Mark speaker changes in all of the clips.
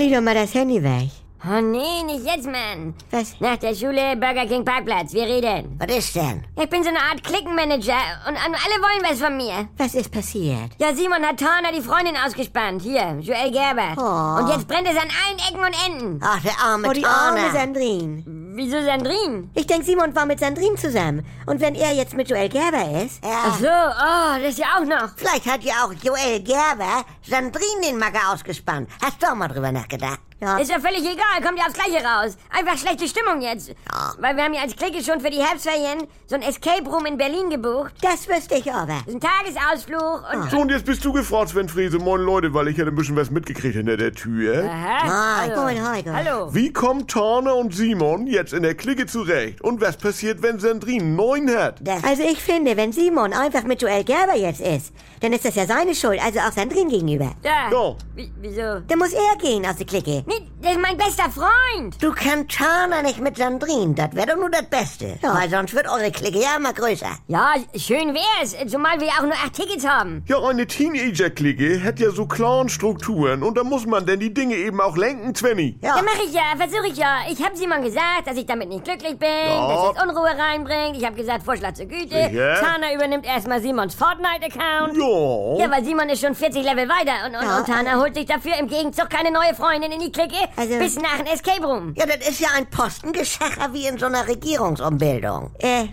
Speaker 1: leg doch mal das Handy weg.
Speaker 2: Oh nee, nicht jetzt, Mann.
Speaker 1: Was?
Speaker 2: Nach der Schule, Burger King Parkplatz, wir reden.
Speaker 3: Was ist denn?
Speaker 2: Ich bin so eine Art Klickenmanager und alle wollen was von mir.
Speaker 1: Was ist passiert?
Speaker 2: Ja, Simon hat Turner die Freundin ausgespannt. Hier, Joel Gerber.
Speaker 1: Oh.
Speaker 2: Und jetzt brennt es an allen Ecken und Enden.
Speaker 3: Ach, der arme
Speaker 1: Oh, die arme
Speaker 3: Turner.
Speaker 1: Sandrine.
Speaker 2: Wieso Sandrine?
Speaker 1: Ich denke, Simon war mit Sandrine zusammen. Und wenn er jetzt mit Joel Gerber ist...
Speaker 2: Ach so, das ist ja auch noch.
Speaker 3: Vielleicht hat ja auch Joel Gerber Sandrine den Magger ausgespannt. Hast du auch mal drüber nachgedacht?
Speaker 1: Ja.
Speaker 2: Ist ja völlig egal, kommt ja aufs Gleiche raus. Einfach schlechte Stimmung jetzt.
Speaker 3: Ja.
Speaker 2: Weil wir haben ja als Clique schon für die Herbstferien so ein Escape Room in Berlin gebucht.
Speaker 1: Das wüsste ich aber.
Speaker 2: Das ist ein Tagesausflug und...
Speaker 4: So, und jetzt bist du gefragt, Sven Frese. Moin Leute, weil ich hätte ein bisschen was mitgekriegt hinter der Tür.
Speaker 2: Aha.
Speaker 1: Moin, Heiko.
Speaker 2: Hallo.
Speaker 4: Wie kommen Turner und Simon jetzt in der Clique zurecht? Und was passiert, wenn Sandrine 9 hat?
Speaker 1: Also ich finde, wenn Simon einfach mit Joel Gerber jetzt ist, dann ist das ja seine Schuld, also auch Sandrine gegenüber.
Speaker 2: Ja.
Speaker 4: Ja.
Speaker 2: Wieso?
Speaker 1: Dann muss er gehen aus der Clique.
Speaker 2: Nee, das ist mein bester Freund.
Speaker 3: Du kannst Turner nicht mit Sandrine. Das wäre doch nur das Beste.
Speaker 1: Ja.
Speaker 3: Weil sonst wird eure Clique ja immer größer.
Speaker 2: Ja, schön wär's, zumal wir auch nur 8 Tickets haben.
Speaker 4: Ja, eine Teenager-Clique hat ja so klaren Strukturen und da muss man denn die Dinge eben auch lenken, Svenny.
Speaker 3: Ja.
Speaker 2: Ja, mach ich ja, versuche ich ja. Ich hab Simon gesagt, dass ich damit nicht glücklich bin,
Speaker 4: Ja.
Speaker 2: dass es Unruhe reinbringt. Ich hab gesagt, Vorschlag zur Güte.
Speaker 4: Sicher?
Speaker 2: Tana übernimmt erstmal Simons Fortnite-Account.
Speaker 4: Ja.
Speaker 2: Ja, weil Simon ist schon 40 Level weiter und Tana holt sich dafür im Gegenzug keine neue Freundin in die Clique
Speaker 1: Also-
Speaker 2: bis nach dem Escape Room.
Speaker 3: Ja, das ist ja ein Postengeschacher wie in so einer Regierungsumbildung.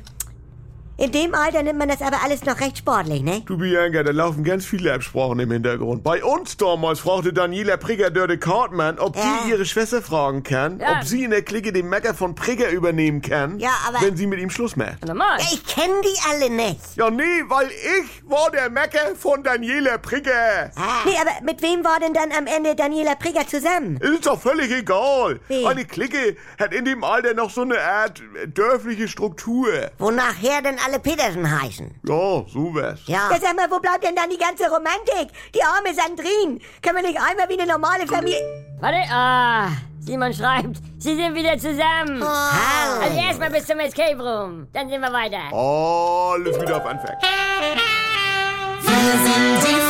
Speaker 1: In dem Alter nimmt man das aber alles noch recht sportlich, ne?
Speaker 4: Du Bianca, da laufen ganz viele Absprachen im Hintergrund. Bei uns damals fragte Daniela Prigger-Dörde Cartman, ob sie ihre Schwester fragen kann,
Speaker 2: Ja.
Speaker 4: ob sie in der Clique den Mecker von Prigger übernehmen kann,
Speaker 3: Ja, aber-
Speaker 4: wenn sie mit ihm Schluss macht.
Speaker 2: Normal.
Speaker 3: Ja, ich kenne die alle nicht.
Speaker 4: Ja, nee, weil ich war der Mecker von Daniela Prigger.
Speaker 1: Nee, aber mit wem war denn dann am Ende Daniela Prigger zusammen?
Speaker 4: Ist doch völlig egal.
Speaker 1: Wie?
Speaker 4: Eine Clique hat in dem Alter noch so eine Art dörfliche Struktur.
Speaker 3: Wo nachher denn alle Petersen heißen.
Speaker 4: Ja, sowas.
Speaker 3: Ja.
Speaker 1: Ja, sag mal, wo bleibt denn dann die ganze Romantik? Die arme Sandrine. Können wir nicht einmal wie eine normale Familie...
Speaker 2: Warte, Simon schreibt, sie sind wieder zusammen. Also erstmal bis zum Escape Room, dann sind wir weiter.
Speaker 4: Alles wieder auf Anfang.
Speaker 5: Wir sind die